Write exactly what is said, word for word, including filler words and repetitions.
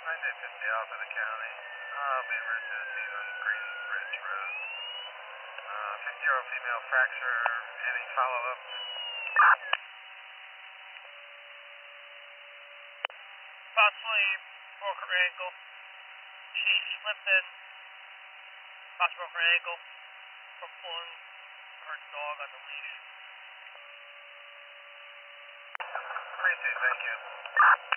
nine day fifty Alpha the county. Uh, Beaver, Tennessee on Green Ridge Road. Uh, fifty year old female fracture. Any follow up? Possibly broke her ankle. She slipped in, possibly broke her ankle from pulling her dog on the leash. three two, thank you.